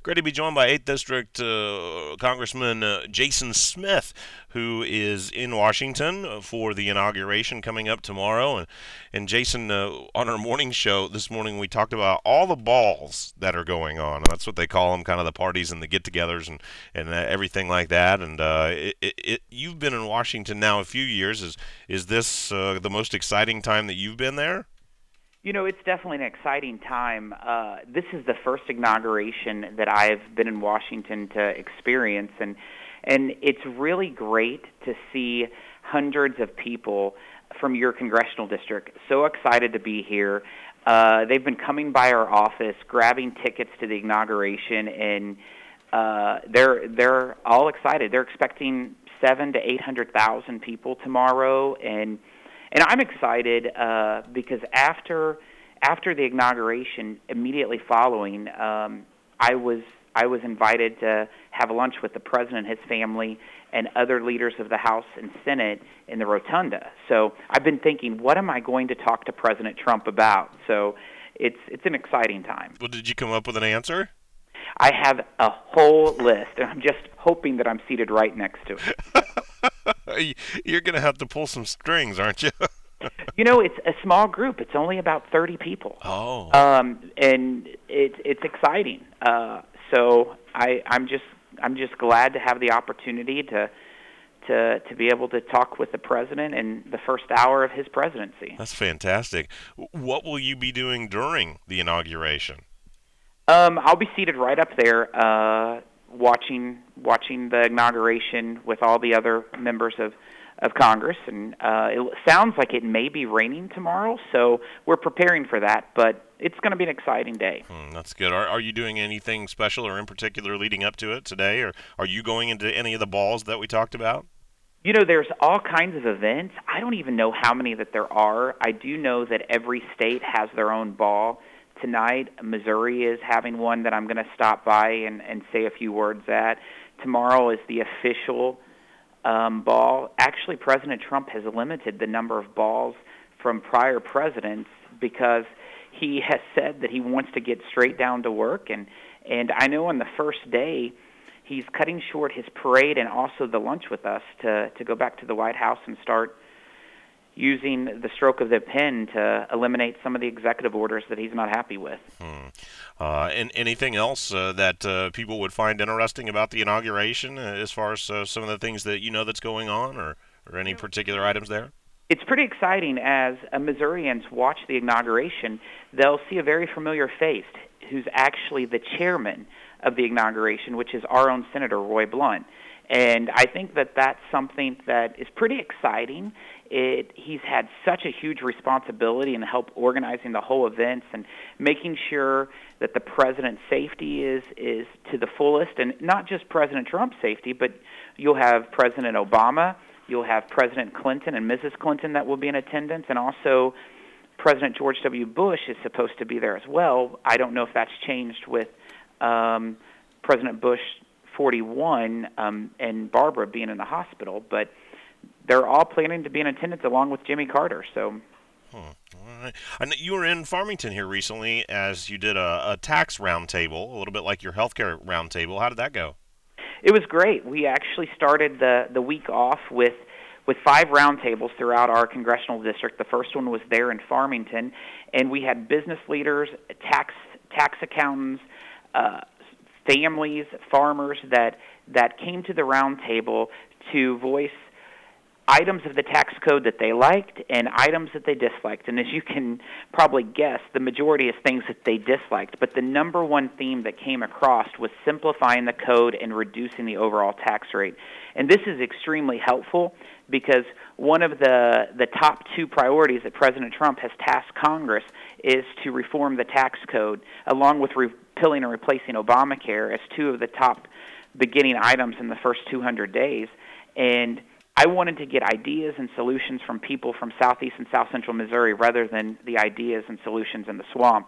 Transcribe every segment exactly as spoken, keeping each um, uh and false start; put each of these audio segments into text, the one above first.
Great to be joined by eighth District uh, Congressman uh, Jason Smith, who is in Washington for the inauguration coming up tomorrow. And, and Jason, uh, on our morning show this morning, we talked about all the balls that are going on. And that's what they call them, kind of the parties and the get-togethers and, and uh, everything like that. And uh, it, it, it, you've been in Washington now a few years. Is, is this uh, the most exciting time that you've been there? You know, it's definitely an exciting time. Uh, this is the first inauguration that I've been in Washington to experience, and and it's really great to see hundreds of people from your congressional district so excited to be here. Uh, they've been coming by our office, grabbing tickets to the inauguration, and uh, they're they're all excited. They're expecting seven to eight hundred thousand people tomorrow, and. And I'm excited uh, because after after the inauguration, immediately following, um, I was I was invited to have lunch with the president, his family, and other leaders of the House and Senate in the Rotunda. So I've been thinking, what am I going to talk to President Trump about? So it's it's an exciting time. Well, did you come up with an answer? I have a whole list, and I'm just hoping that I'm seated right next to it. You're going to have to pull some strings, aren't you? You know, it's a small group. It's only about thirty people. Oh. Um, and it's it's exciting. Uh, so I, I'm just I'm just glad to have the opportunity to to to be able to talk with the president in the first hour of his presidency. That's fantastic. What will you be doing during the inauguration? Um, I'll be seated right up there, uh, watching watching the inauguration with all the other members of, of Congress. And uh, it sounds like it may be raining tomorrow, so we're preparing for that. But it's going to be an exciting day. Hmm, that's good. Are, are you doing anything special or in particular leading up to it today, or are you going into any of the balls that we talked about? You know, there's all kinds of events. I don't even know how many that there are. I do know that every state has their own ball. Tonight, Missouri is having one that I'm going to stop by and, and say a few words at. Tomorrow is the official um, ball. Actually, President Trump has limited the number of balls from prior presidents because he has said that he wants to get straight down to work. And, and I know on the first day, he's cutting short his parade and also the lunch with us to, to go back to the White House and start using the stroke of the pen to eliminate some of the executive orders that he's not happy with. Hmm. Uh, and anything else uh, that uh, people would find interesting about the inauguration, uh, as far as uh, some of the things that you know that's going on, or, or any particular items there? It's pretty exciting. As uh, Missourians watch the inauguration, they'll see a very familiar face who's actually the chairman of the inauguration, which is our own Senator Roy Blunt. And I think that that's something that is pretty exciting. It, he's had such a huge responsibility in help organizing the whole events and making sure that the president's safety is, is to the fullest, and not just President Trump's safety, but you'll have President Obama, you'll have President Clinton and Missus Clinton that will be in attendance, and also President George W. Bush is supposed to be there as well. I don't know if that's changed with um, President Bush forty-one um, and Barbara being in the hospital, but they're all planning to be in attendance along with Jimmy Carter. So, hmm. All right. I know you were in Farmington here recently as you did a, a tax roundtable, a little bit like your healthcare roundtable. How did that go? It was great. We actually started the the week off with with five roundtables throughout our congressional district. The first one was there in Farmington, and we had business leaders, tax tax accountants, uh, families, farmers that that came to the roundtable to voice items of the tax code that they liked and items that they disliked. And as you can probably guess, the majority is things that they disliked. But the number one theme that came across was simplifying the code and reducing the overall tax rate. And this is extremely helpful because one of the, the top two priorities that President Trump has tasked Congress is to reform the tax code, along with repealing and replacing Obamacare as two of the top beginning items in the first two hundred days. And I wanted to get ideas and solutions from people from southeast and south central Missouri rather than the ideas and solutions in the swamp,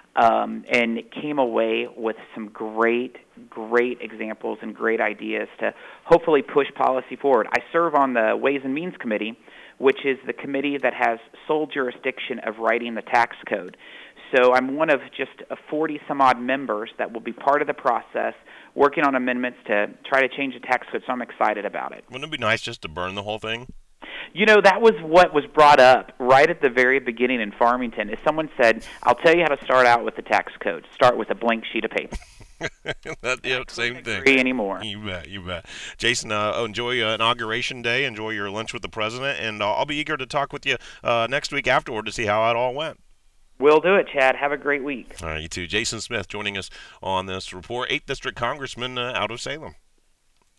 um, and came away with some great, great examples and great ideas to hopefully push policy forward. I serve on the Ways and Means Committee, which is the committee that has sole jurisdiction of writing the tax code. so I'm one of just forty some odd members that will be part of the process, working on amendments to try to change the tax code, so I'm excited about it. Wouldn't it be nice just to burn the whole thing? You know, that was what was brought up right at the very beginning in Farmington, is someone said, I'll tell you how to start out with the tax code. Start with a blank sheet of paper. that, yep, same thing. Agree anymore. You bet, you bet. Jason, uh, enjoy uh, Inauguration Day. Enjoy your lunch with the president, and uh, I'll be eager to talk with you uh, next week afterward to see how it all went. We'll do it, Chad. Have a great week. All right, you too. Jason Smith joining us on this report, eighth District Congressman uh, out of Salem.